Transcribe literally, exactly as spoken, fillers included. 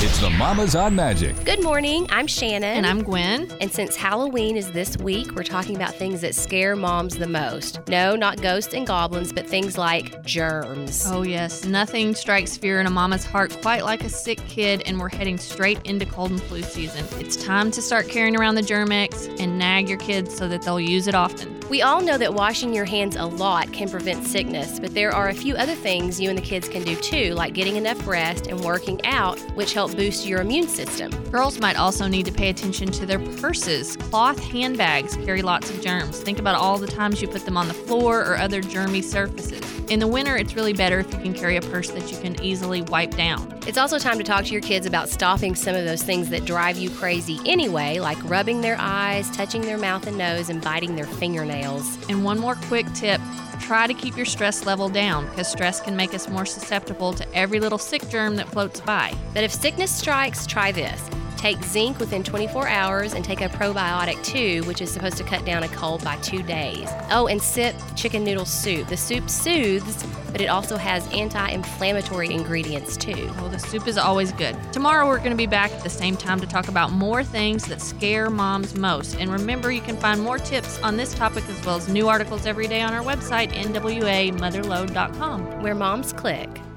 It's the Mamas on Magic. Good morning. I'm Shannon. And I'm Gwen. And since Halloween is this week, we're talking about things that scare moms the most. No, not ghosts and goblins, but things like germs. Oh, yes. Nothing strikes fear in a mama's heart quite like a sick kid, and we're heading straight into cold and flu season. It's time to start carrying around the Germ-X and nag your kids so that they'll use it often. We all know that washing your hands a lot can prevent sickness, but there are a few other things you and the kids can do too, like getting enough rest and working out, which help boost your immune system. Girls might also need to pay attention to their purses. Cloth handbags carry lots of germs. Think about all the times you put them on the floor or other germy surfaces. In the winter, it's really better if you can carry a purse that you can easily wipe down. It's also time to talk to your kids about stopping some of those things that drive you crazy anyway, like rubbing their eyes, touching their mouth and nose, and biting their fingernails. And one more quick tip. Try to keep your stress level down, because stress can make us more susceptible to every little sick germ that floats by. But if sickness strikes, try this. Take zinc within twenty-four hours and take a probiotic too, which is supposed to cut down a cold by two days. Oh, and sip chicken noodle soup. The soup soothes, but it also has anti-inflammatory ingredients too. Oh, the soup is always good. Tomorrow we're going to be back at the same time to talk about more things that scare moms most. And remember, you can find more tips on this topic as well as new articles every day on our website, N W A mother load dot com. Where moms click.